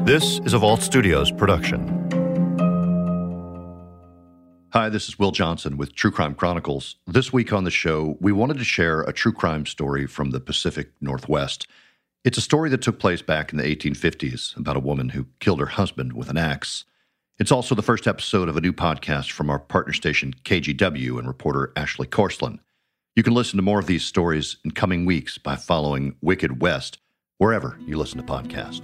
This is a Vault Studios production. Hi, this is Will Johnson with True Crime Chronicles. This week on the show, we wanted to share a true crime story from the Pacific Northwest. It's a story that took place back in the 1850s about a woman who killed her husband with an axe. It's also the first episode of a new podcast from our partner station KGW and reporter Ashley Korsland. You can listen to more of these stories in coming weeks by following Wicked West wherever you listen to podcasts.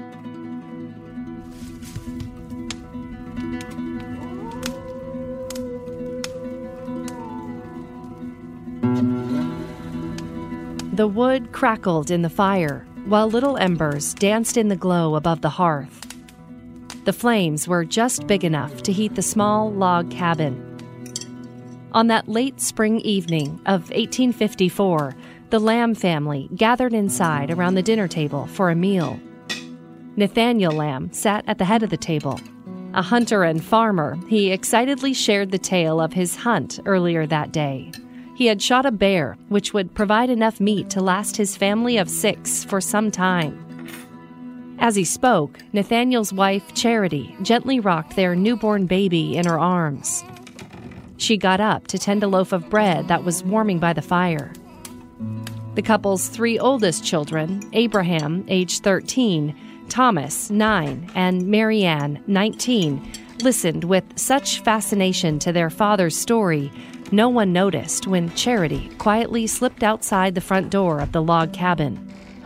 The wood crackled in the fire, while little embers danced in the glow above the hearth. The flames were just big enough to heat the small log cabin. On that late spring evening of 1854, the Lamb family gathered inside around the dinner table for a meal. Nathaniel Lamb sat at the head of the table. A hunter and farmer, he excitedly shared the tale of his hunt earlier that day. He had shot a bear, which would provide enough meat to last his family of 6 for some time. As he spoke, Nathaniel's wife, Charity, gently rocked their newborn baby in her arms. She got up to tend a loaf of bread that was warming by the fire. The couple's 3 oldest children, Abraham, age 13, Thomas, 9, and Marianne, 19, listened with such fascination to their father's story, no one noticed when Charity quietly slipped outside the front door of the log cabin.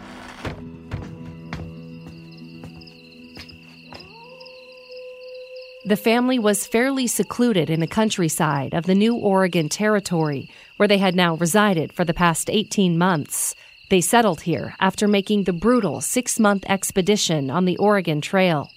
The family was fairly secluded in the countryside of the new Oregon Territory, where they had now resided for the past 18 months. They settled here after making the brutal 6-month expedition on the Oregon Trail.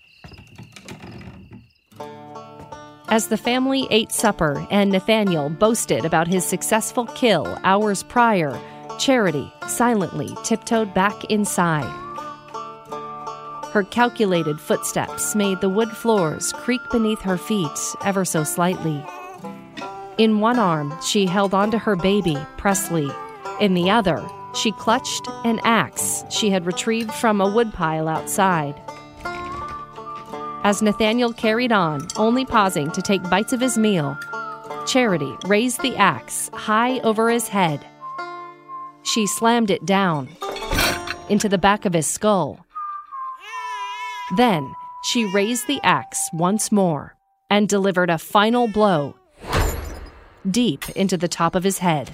As the family ate supper and Nathaniel boasted about his successful kill hours prior, Charity silently tiptoed back inside. Her calculated footsteps made the wood floors creak beneath her feet ever so slightly. In one arm, she held onto her baby, Presley. In the other, she clutched an axe she had retrieved from a woodpile outside. As Nathaniel carried on, only pausing to take bites of his meal, Charity raised the axe high over his head. She slammed it down into the back of his skull. Then she raised the axe once more and delivered a final blow deep into the top of his head.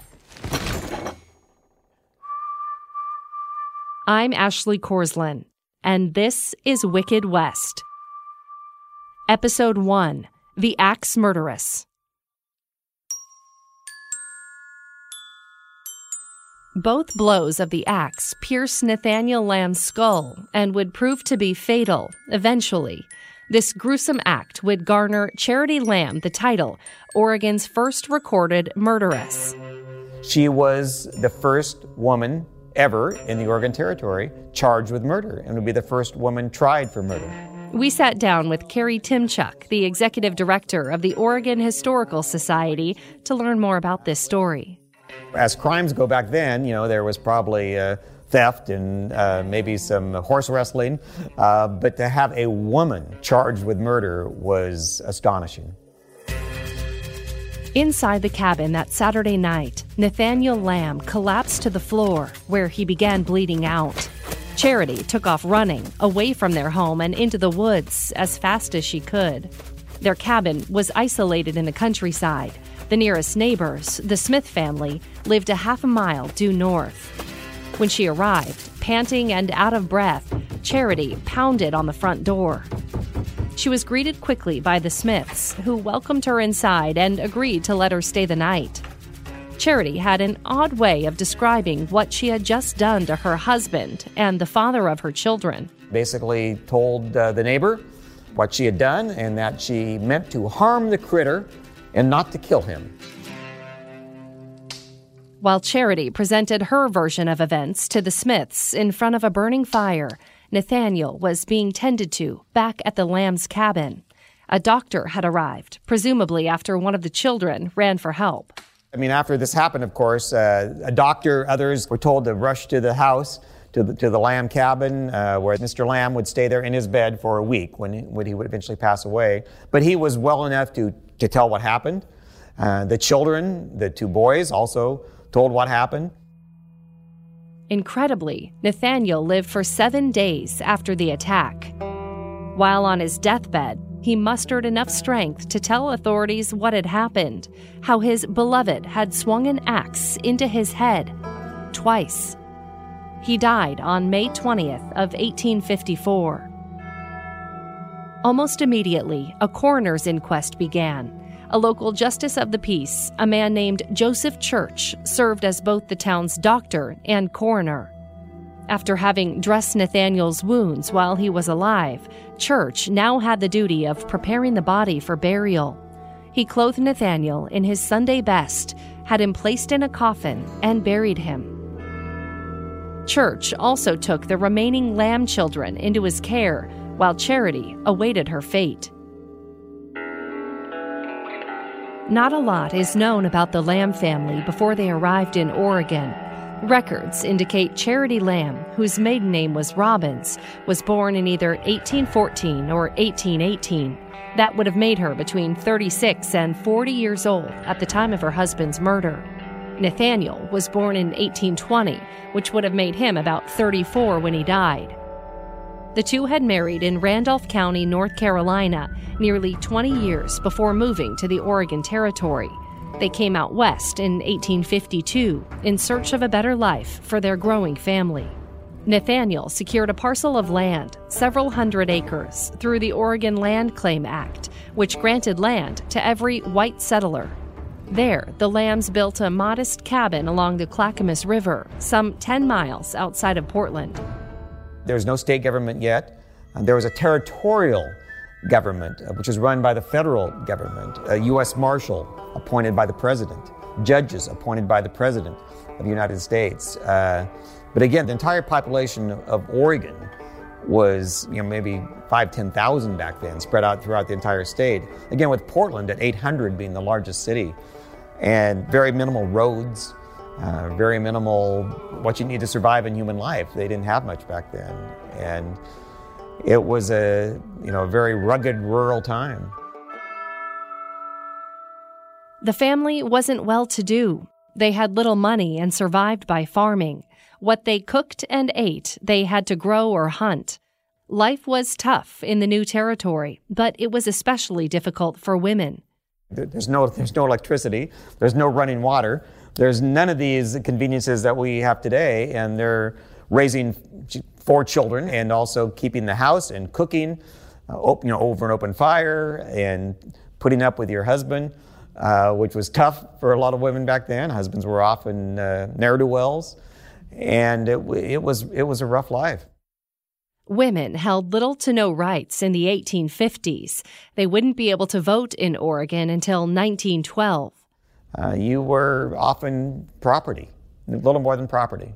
I'm Ashley Korsland, and this is Wicked West. Episode 1, The Axe Murderess. Both blows of the axe pierced Nathaniel Lamb's skull and would prove to be fatal eventually. This gruesome act would garner Charity Lamb the title, Oregon's first recorded murderess. She was the first woman ever in the Oregon Territory charged with murder and would be the first woman tried for murder. We sat down with Carrie Timchuk, the executive director of the Oregon Historical Society, to learn more about this story. As crimes go back then, there was probably theft and maybe some horse wrestling, but to have a woman charged with murder was astonishing. Inside the cabin that Saturday night, Nathaniel Lamb collapsed to the floor, where he began bleeding out. Charity took off running, away from their home and into the woods as fast as she could. Their cabin was isolated in the countryside. The nearest neighbors, the Smith family, lived a half a mile due north. When she arrived, panting and out of breath, Charity pounded on the front door. She was greeted quickly by the Smiths, who welcomed her inside and agreed to let her stay the night. Charity had an odd way of describing what she had just done to her husband and the father of her children. Basically told the neighbor what she had done and that she meant to harm the critter and not to kill him. While Charity presented her version of events to the Smiths in front of a burning fire, Nathaniel was being tended to back at the Lamb's cabin. A doctor had arrived, presumably after one of the children ran for help. After this happened, of course, a doctor, others were told to rush to the house to the Lamb cabin, where Mr. Lamb would stay there in his bed for a week when he would eventually pass away. But he was well enough to tell what happened. The children, the two boys, also told what happened. Incredibly, Nathaniel lived for 7 days after the attack. While on his deathbed, he mustered enough strength to tell authorities what had happened, how his beloved had swung an axe into his head twice. He died on May 20th of 1854. Almost immediately, a coroner's inquest began. A local justice of the peace, a man named Joseph Church, served as both the town's doctor and coroner. After having dressed Nathaniel's wounds while he was alive, Church now had the duty of preparing the body for burial. He clothed Nathaniel in his Sunday best, had him placed in a coffin, and buried him. Church also took the remaining Lamb children into his care, while Charity awaited her fate. Not a lot is known about the Lamb family before they arrived in Oregon. Records indicate Charity Lamb, whose maiden name was Robbins, was born in either 1814 or 1818. That would have made her between 36 and 40 years old at the time of her husband's murder. Nathaniel was born in 1820, which would have made him about 34 when he died. The two had married in Randolph County, North Carolina, nearly 20 years before moving to the Oregon Territory. They came out west in 1852 in search of a better life for their growing family. Nathaniel secured a parcel of land, several hundred acres, through the Oregon Land Claim Act, which granted land to every white settler. There, the Lambs built a modest cabin along the Clackamas River, some 10 miles outside of Portland. There's no state government yet. There was a territorial government, which was run by the federal government, a U.S. Marshal appointed by the president, judges appointed by the president of the United States. But again, the entire population of Oregon was, maybe 10,000 back then, spread out throughout the entire state. Again, with Portland at 800 being the largest city, and very minimal roads, very minimal what you need to survive in human life. They didn't have much back then, and it was a very rugged rural time. The family wasn't well-to-do. They had little money and survived by farming. What they cooked and ate, they had to grow or hunt. Life was tough in the new territory, but it was especially difficult for women. There's no electricity. There's no running water. There's none of these conveniences that we have today, and they're raising 4 children and also keeping the house and cooking, over an open fire and putting up with your husband, which was tough for a lot of women back then. Husbands were often ne'er-do-wells, and it was a rough life. Women held little to no rights in the 1850s. They wouldn't be able to vote in Oregon until 1912. You were often property, a little more than property.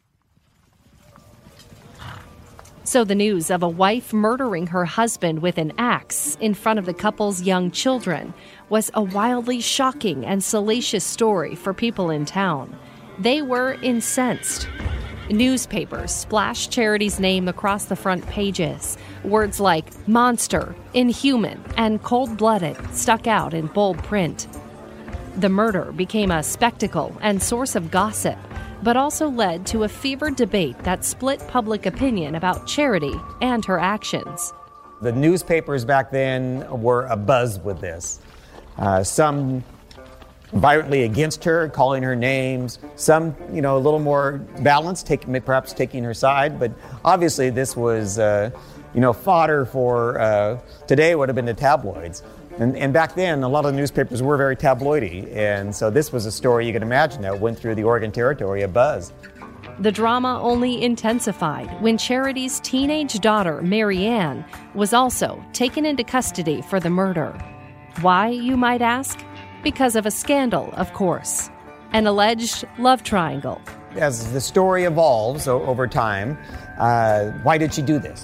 So the news of a wife murdering her husband with an axe in front of the couple's young children was a wildly shocking and salacious story for people in town. They were incensed. Newspapers splashed Charity's name across the front pages. Words like monster, inhuman, and cold-blooded stuck out in bold print. The murder became a spectacle and source of gossip, but also led to a fevered debate that split public opinion about Charity and her actions. The newspapers back then were abuzz with this. Some violently against her, calling her names. Some, a little more balanced, perhaps taking her side. But obviously this was, fodder for today would have been the tabloids. And back then, a lot of the newspapers were very tabloidy. And so this was a story you can imagine that went through the Oregon Territory, a buzz. The drama only intensified when Charity's teenage daughter, Mary Ann, was also taken into custody for the murder. Why, you might ask? Because of a scandal, of course. An alleged love triangle. As the story evolves over time, why did she do this?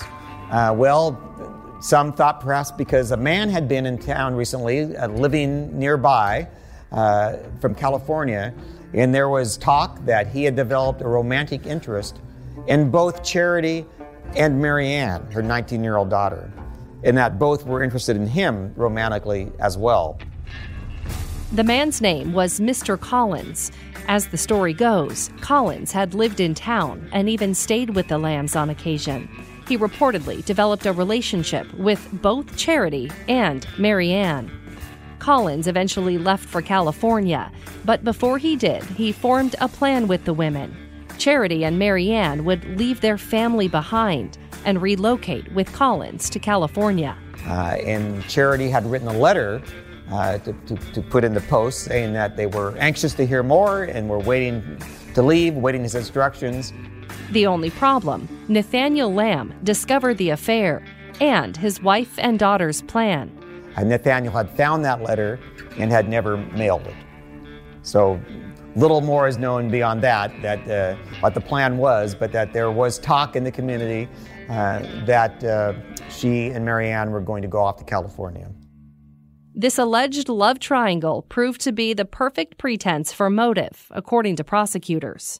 Some thought perhaps because a man had been in town recently, living nearby from California, and there was talk that he had developed a romantic interest in both Charity and Mary Ann, her 19-year-old daughter, and that both were interested in him romantically as well. The man's name was Mr. Collins. As the story goes, Collins had lived in town and even stayed with the Lambs on occasion. He reportedly developed a relationship with both Charity and Mary Ann. Collins eventually left for California, but before he did, he formed a plan with the women. Charity and Mary Ann would leave their family behind and relocate with Collins to California. And Charity had written a letter to put in the post saying that they were anxious to hear more and were waiting to leave, waiting his instructions. The only problem, Nathaniel Lamb discovered the affair and his wife and daughter's plan. Nathaniel had found that letter and had never mailed it. So little more is known beyond that what the plan was, but that there was talk in the community that she and Mary Ann were going to go off to California. This alleged love triangle proved to be the perfect pretense for motive, according to prosecutors.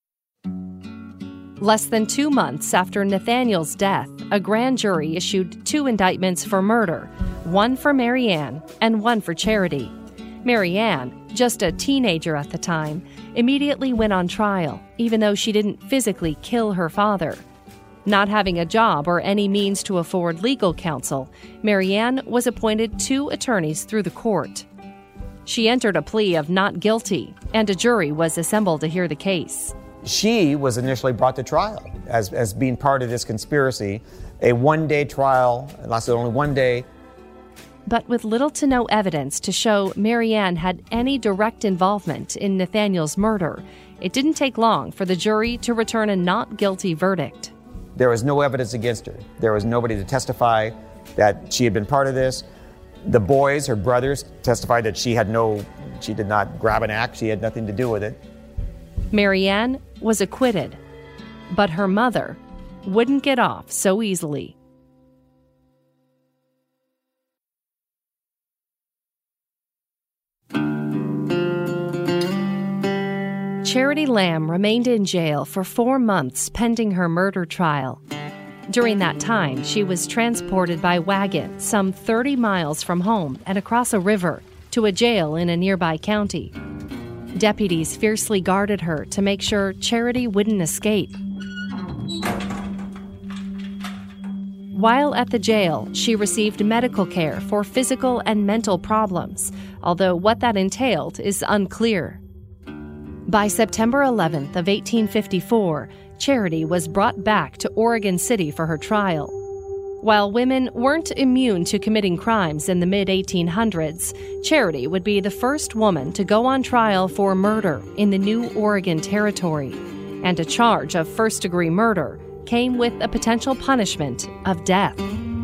Less than 2 months after Nathaniel's death, a grand jury issued 2 indictments for murder, one for Mary Ann and one for Charity. Mary Ann, just a teenager at the time, immediately went on trial, even though she didn't physically kill her father. Not having a job or any means to afford legal counsel, Mary Ann was appointed 2 attorneys through the court. She entered a plea of not guilty, and a jury was assembled to hear the case. She was initially brought to trial as being part of this conspiracy. A 1-day trial, it lasted only 1 day. But with little to no evidence to show Mary Ann had any direct involvement in Nathaniel's murder, it didn't take long for the jury to return a not guilty verdict. There was no evidence against her. There was nobody to testify that she had been part of this. The boys, her brothers, testified that she did not grab an axe, she had nothing to do with it. Mary Ann was acquitted, but her mother wouldn't get off so easily. Charity Lamb remained in jail for 4 months pending her murder trial. During that time, she was transported by wagon some 30 miles from home and across a river to a jail in a nearby county. Deputies fiercely guarded her to make sure Charity wouldn't escape. While at the jail, she received medical care for physical and mental problems, although what that entailed is unclear. By September 11th of 1854, Charity was brought back to Oregon City for her trial. While women weren't immune to committing crimes in the mid-1800s, Charity would be the first woman to go on trial for murder in the new Oregon Territory, and a charge of first-degree murder came with a potential punishment of death.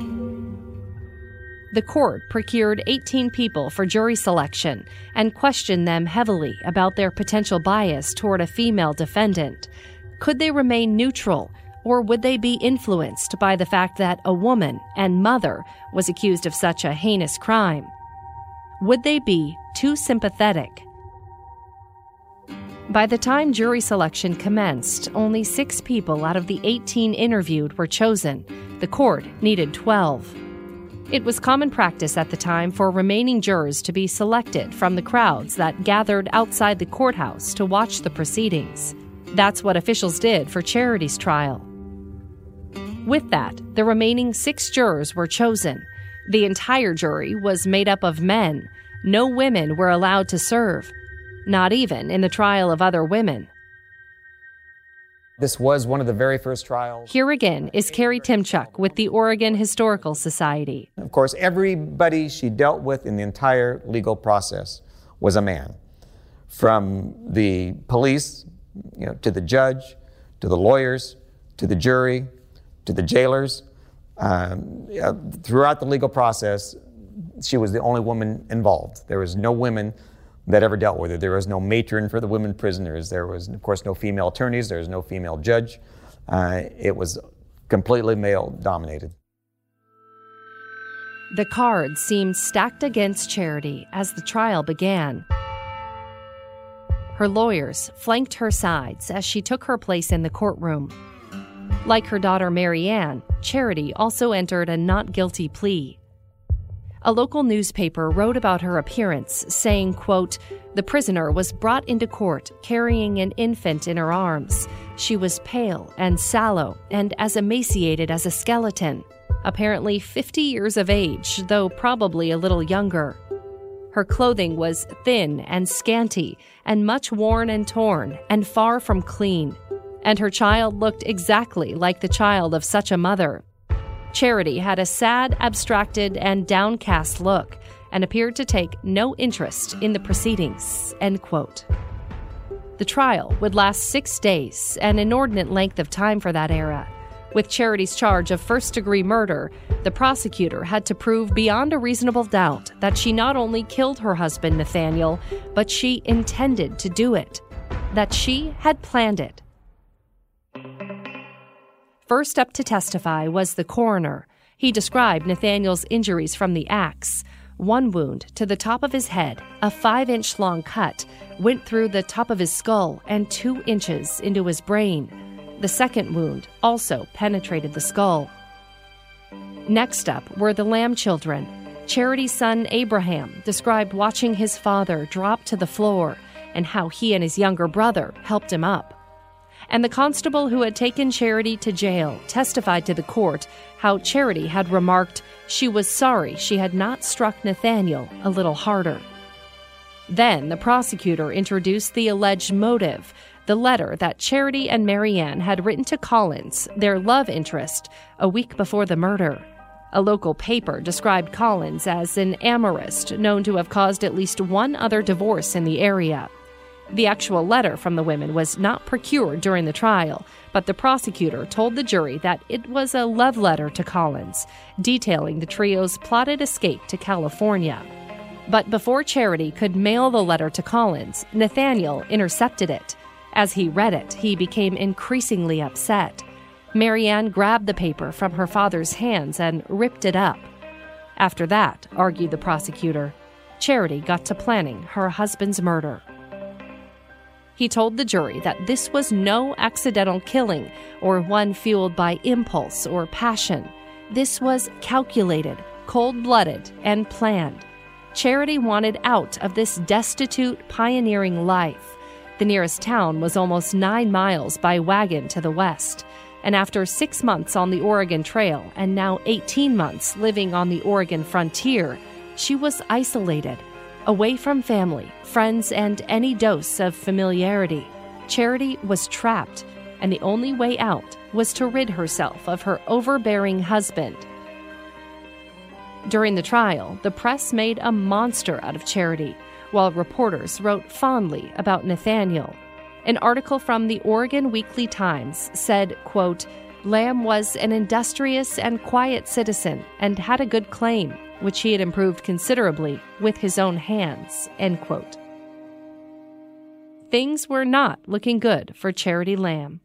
The court procured 18 people for jury selection and questioned them heavily about their potential bias toward a female defendant. Could they remain neutral, or would they be influenced by the fact that a woman and mother was accused of such a heinous crime? Would they be too sympathetic? By the time jury selection commenced, only 6 people out of the 18 interviewed were chosen. The court needed 12. It was common practice at the time for remaining jurors to be selected from the crowds that gathered outside the courthouse to watch the proceedings. That's what officials did for Charity's trial. With that, the remaining 6 jurors were chosen. The entire jury was made up of men. No women were allowed to serve, not even in the trial of other women. This was one of the very first trials. Here again is Carrie Timchuk with the Oregon Historical Society. Of course, everybody she dealt with in the entire legal process was a man. From the police, to the judge, to the lawyers, to the jury, to the jailers. Throughout the legal process, she was the only woman involved. There was no women that ever dealt with it. There was no matron for the women prisoners. There was, of course, no female attorneys. There was no female judge. It was completely male-dominated. The cards seemed stacked against Charity as the trial began. Her lawyers flanked her sides as she took her place in the courtroom. Like her daughter Marianne, Charity also entered a not guilty plea. A local newspaper wrote about her appearance, saying, quote, "The prisoner was brought into court carrying an infant in her arms. She was pale and sallow and as emaciated as a skeleton, apparently 50 years of age, though probably a little younger. Her clothing was thin and scanty and much worn and torn and far from clean, and her child looked exactly like the child of such a mother. Charity had a sad, abstracted, and downcast look and appeared to take no interest in the proceedings," end quote. The trial would last 6 days, an inordinate length of time for that era. With Charity's charge of first-degree murder, the prosecutor had to prove beyond a reasonable doubt that she not only killed her husband, Nathaniel, but she intended to do it, that she had planned it. First up to testify was the coroner. He described Nathaniel's injuries from the axe. One wound to the top of his head, a 5-inch long cut, went through the top of his skull and 2 inches into his brain. The second wound also penetrated the skull. Next up were the Lamb children. Charity's son Abraham described watching his father drop to the floor and how he and his younger brother helped him up. And the constable who had taken Charity to jail testified to the court how Charity had remarked she was sorry she had not struck Nathaniel a little harder. Then the prosecutor introduced the alleged motive, the letter that Charity and Marianne had written to Collins, their love interest, a week before the murder. A local paper described Collins as an amorist known to have caused at least one other divorce in the area. The actual letter from the women was not procured during the trial, but the prosecutor told the jury that it was a love letter to Collins, detailing the trio's plotted escape to California. But before Charity could mail the letter to Collins, Nathaniel intercepted it. As he read it, he became increasingly upset. Marianne grabbed the paper from her father's hands and ripped it up. After that, argued the prosecutor, Charity got to planning her husband's murder. He told the jury that this was no accidental killing or one fueled by impulse or passion. This was calculated, cold-blooded, and planned. Charity wanted out of this destitute, pioneering life. The nearest town was almost 9 miles by wagon to the west. And after 6 months on the Oregon Trail and now 18 months living on the Oregon frontier, she was isolated, away from family, friends, and any dose of familiarity. Charity was trapped, and the only way out was to rid herself of her overbearing husband. During the trial, the press made a monster out of Charity, while reporters wrote fondly about Nathaniel. An article from the Oregon Weekly Times said, quote, "Lamb was an industrious and quiet citizen and had a good claim, which he had improved considerably with his own hands," end quote. Things were not looking good for Charity Lamb.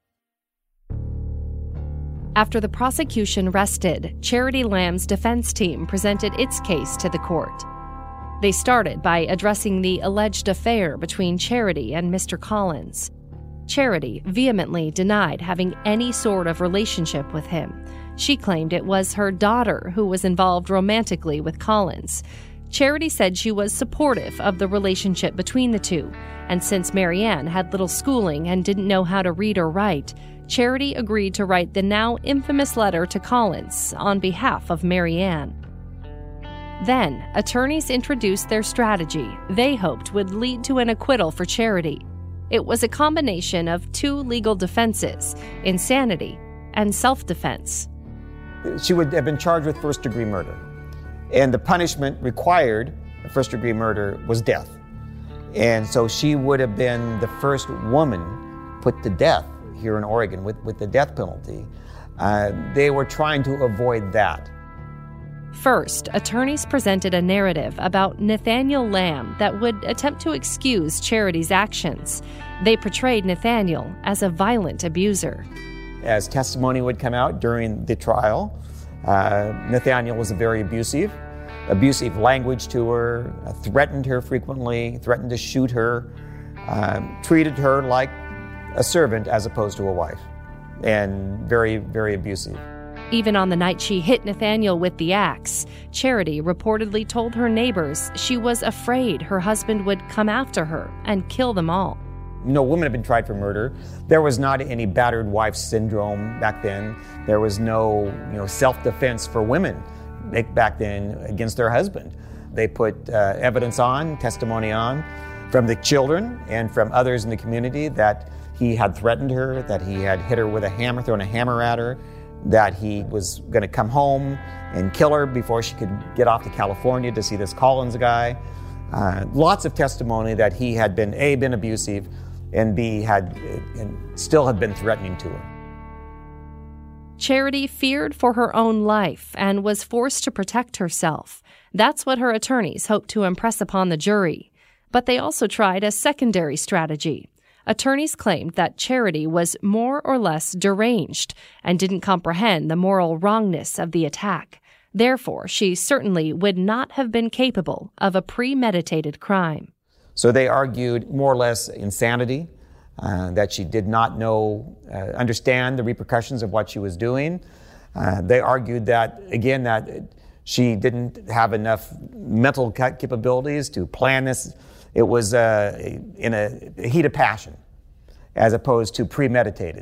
After the prosecution rested, Charity Lamb's defense team presented its case to the court. They started by addressing the alleged affair between Charity and Mr. Collins. Charity vehemently denied having any sort of relationship with him. She claimed it was her daughter who was involved romantically with Collins. Charity said she was supportive of the relationship between the two, and since Marianne had little schooling and didn't know how to read or write, Charity agreed to write the now infamous letter to Collins on behalf of Marianne. Then, attorneys introduced their strategy they hoped would lead to an acquittal for Charity. It was a combination of 2 legal defenses, insanity and self-defense. She would have been charged with first-degree murder, and the punishment required for first-degree murder was death. And so she would have been the first woman put to death here in Oregon with the death penalty. They were trying to avoid that. First, attorneys presented a narrative about Nathaniel Lamb that would attempt to excuse Charity's actions. They portrayed Nathaniel as a violent abuser. As testimony would come out during the trial, Nathaniel was very abusive language to her, threatened her frequently, threatened to shoot her, treated her like a servant as opposed to a wife. and very, very abusive. Even on the night she hit Nathaniel with the axe, Charity reportedly told her neighbors she was afraid her husband would come after her and kill them all. No women have been tried for murder. There was not any battered wife syndrome back then. There was no, self-defense for women back then against their husband. They put evidence on, testimony on, from the children and from others in the community that he had threatened her, that he had hit her with a hammer, thrown a hammer at her, that he was going to come home and kill her before she could get off to California to see this Collins guy. Lots of testimony that he had been, A, been abusive, and B, still had been threatening to her. Charity feared for her own life and was forced to protect herself. That's what her attorneys hoped to impress upon the jury. But they also tried a secondary strategy. Attorneys claimed that Charity was more or less deranged and didn't comprehend the moral wrongness of the attack. Therefore, she certainly would not have been capable of a premeditated crime. So they argued more or less insanity, that she did not understand the repercussions of what she was doing. They argued that she didn't have enough mental capabilities to plan this. It was in a heat of passion, as opposed to premeditated.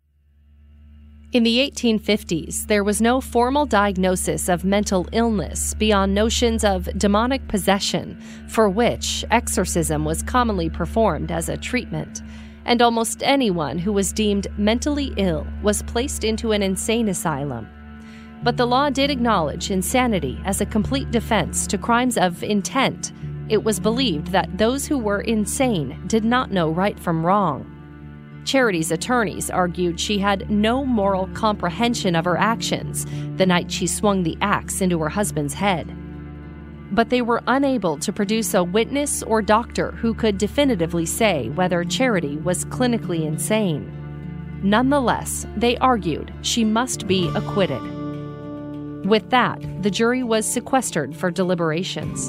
In the 1850s, there was no formal diagnosis of mental illness beyond notions of demonic possession, for which exorcism was commonly performed as a treatment. And almost anyone who was deemed mentally ill was placed into an insane asylum. But the law did acknowledge insanity as a complete defense to crimes of intent. It was believed that those who were insane did not know right from wrong. Charity's attorneys argued she had no moral comprehension of her actions the night she swung the axe into her husband's head. But they were unable to produce a witness or doctor who could definitively say whether Charity was clinically insane. Nonetheless, they argued she must be acquitted. With that, the jury was sequestered for deliberations.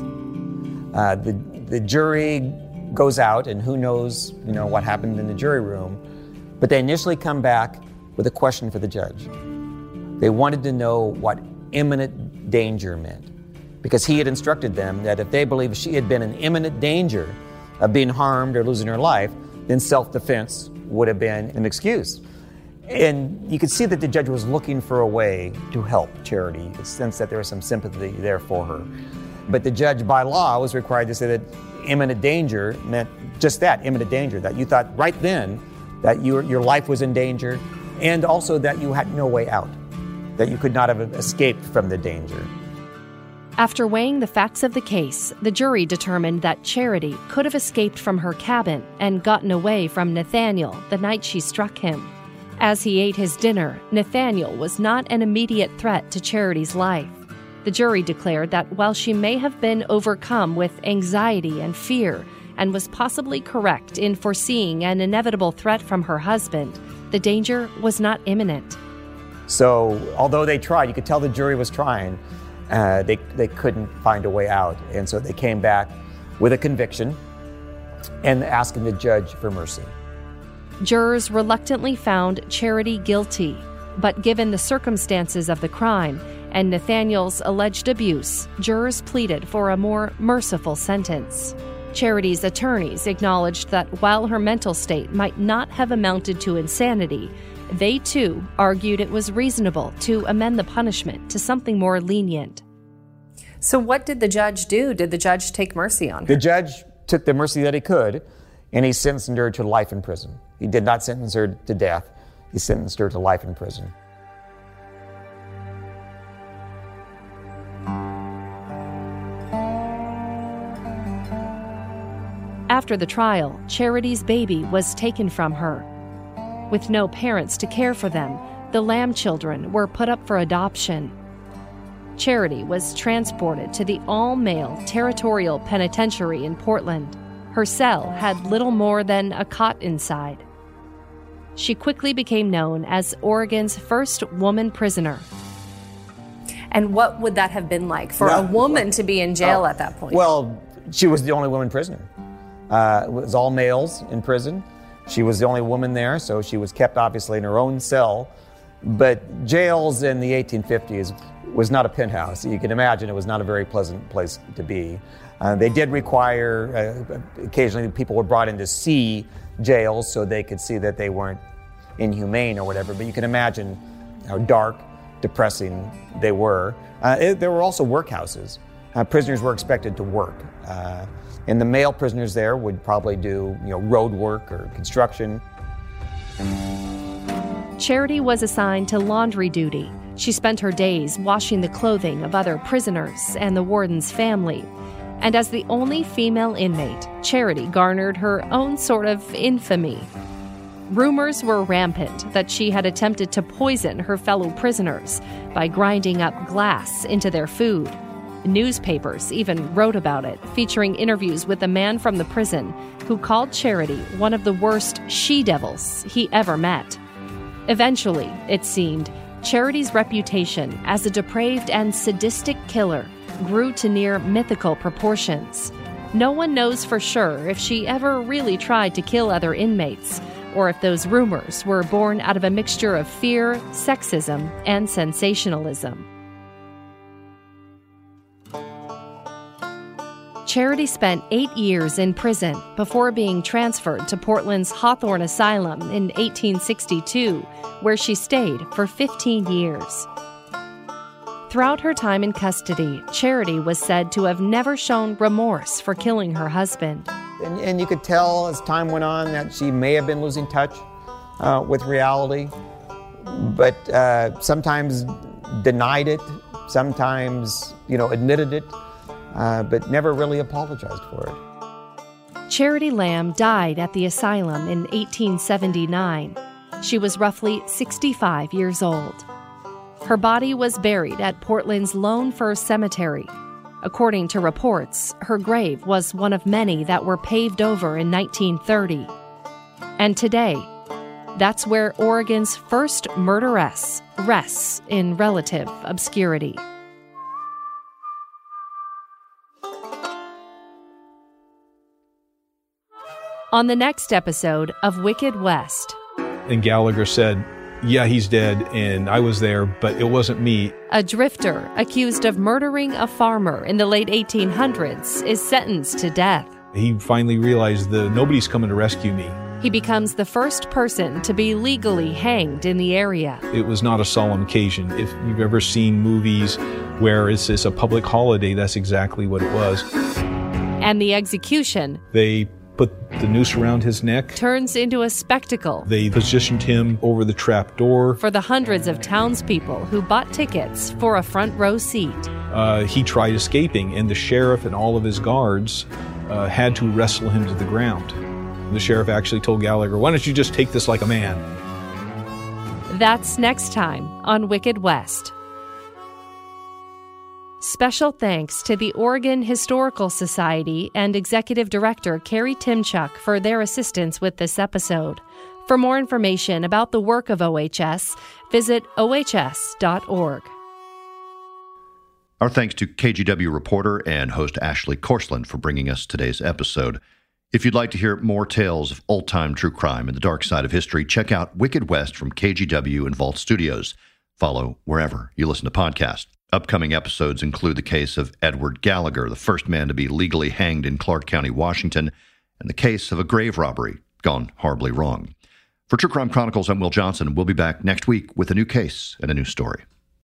The jury goes out, and who knows, what happened in the jury room. But they initially come back with a question for the judge. They wanted to know what imminent danger meant, because he had instructed them that if they believed she had been in imminent danger of being harmed or losing her life, then self-defense would have been an excuse. And you could see that the judge was looking for a way to help Charity. You could sense that there was some sympathy there for her. But the judge, by law, was required to say that imminent danger meant just that, imminent danger, that you thought right then that your life was in danger, and also that you had no way out, that you could not have escaped from the danger. After weighing the facts of the case, the jury determined that Charity could have escaped from her cabin and gotten away from Nathaniel the night she struck him. As he ate his dinner, Nathaniel was not an immediate threat to Charity's life. The jury declared that while she may have been overcome with anxiety and fear and was possibly correct in foreseeing an inevitable threat from her husband, the danger was not imminent. So, although they tried, you could tell the jury was trying, they couldn't find a way out. And so they came back with a conviction and asking the judge for mercy. Jurors reluctantly found Charity guilty, but given the circumstances of the crime and Nathaniel's alleged abuse, jurors pleaded for a more merciful sentence. Charity's attorneys acknowledged that while her mental state might not have amounted to insanity, they too argued it was reasonable to amend the punishment to something more lenient. So what did the judge do? Did the judge take mercy on her? The judge took the mercy that he could, and he sentenced her to life in prison. He did not sentence her to death. He sentenced her to life in prison. After the trial, Charity's baby was taken from her. With no parents to care for them, the Lamb children were put up for adoption. Charity was transported to the all-male Territorial Penitentiary in Portland. Her cell had little more than a cot inside. She quickly became known as Oregon's first woman prisoner. And what would that have been like for a woman to be in jail at that point? Well, she was the only woman prisoner. It was all males in prison. She was the only woman there, so she was kept obviously in her own cell. But jails in the 1850s was not a penthouse. You can imagine it was not a very pleasant place to be. They did require, occasionally people were brought in to see jails so they could see that they weren't inhumane or whatever, but you can imagine how dark, depressing they were. There were also workhouses. Prisoners were expected to work. And the male prisoners there would probably do, road work or construction. Charity was assigned to laundry duty. She spent her days washing the clothing of other prisoners and the warden's family. And as the only female inmate, Charity garnered her own sort of infamy. Rumors were rampant that she had attempted to poison her fellow prisoners by grinding up glass into their food. Newspapers even wrote about it, featuring interviews with a man from the prison who called Charity one of the worst she-devils he ever met. Eventually, it seemed, Charity's reputation as a depraved and sadistic killer grew to near mythical proportions. No one knows for sure if she ever really tried to kill other inmates, or if those rumors were born out of a mixture of fear, sexism, and sensationalism. Charity spent 8 years in prison before being transferred to Portland's Hawthorne Asylum in 1862, where she stayed for 15 years. Throughout her time in custody, Charity was said to have never shown remorse for killing her husband. And you could tell as time went on that she may have been losing touch with reality, but sometimes denied it, sometimes, admitted it. But never really apologized for it. Charity Lamb died at the asylum in 1879. She was roughly 65 years old. Her body was buried at Portland's Lone Fir Cemetery. According to reports, her grave was one of many that were paved over in 1930. And today, that's where Oregon's first murderess rests in relative obscurity. On the next episode of Wicked West. And Gallagher said, yeah, he's dead, and I was there, but it wasn't me. A drifter accused of murdering a farmer in the late 1800s is sentenced to death. He finally realized that nobody's coming to rescue me. He becomes the first person to be legally hanged in the area. It was not a solemn occasion. If you've ever seen movies where it's a public holiday, that's exactly what it was. And the execution, they put the noose around his neck, turns into a spectacle. They positioned him over the trap door for the hundreds of townspeople who bought tickets for a front row seat. He tried escaping, and the sheriff and all of his guards had to wrestle him to the ground. The sheriff actually told Gallagher, why don't you just take this like a man? That's next time on Wicked West. Special thanks to the Oregon Historical Society and Executive Director Carrie Timchuk for their assistance with this episode. For more information about the work of OHS, visit ohs.org. Our thanks to KGW reporter and host Ashley Korsland for bringing us today's episode. If you'd like to hear more tales of old-time true crime and the dark side of history, check out Wicked West from KGW and Vault Studios. Follow wherever you listen to podcasts. Upcoming episodes include the case of Edward Gallagher, the first man to be legally hanged in Clark County, Washington, and the case of a grave robbery gone horribly wrong. For True Crime Chronicles, I'm Will Johnson, and we'll be back next week with a new case and a new story.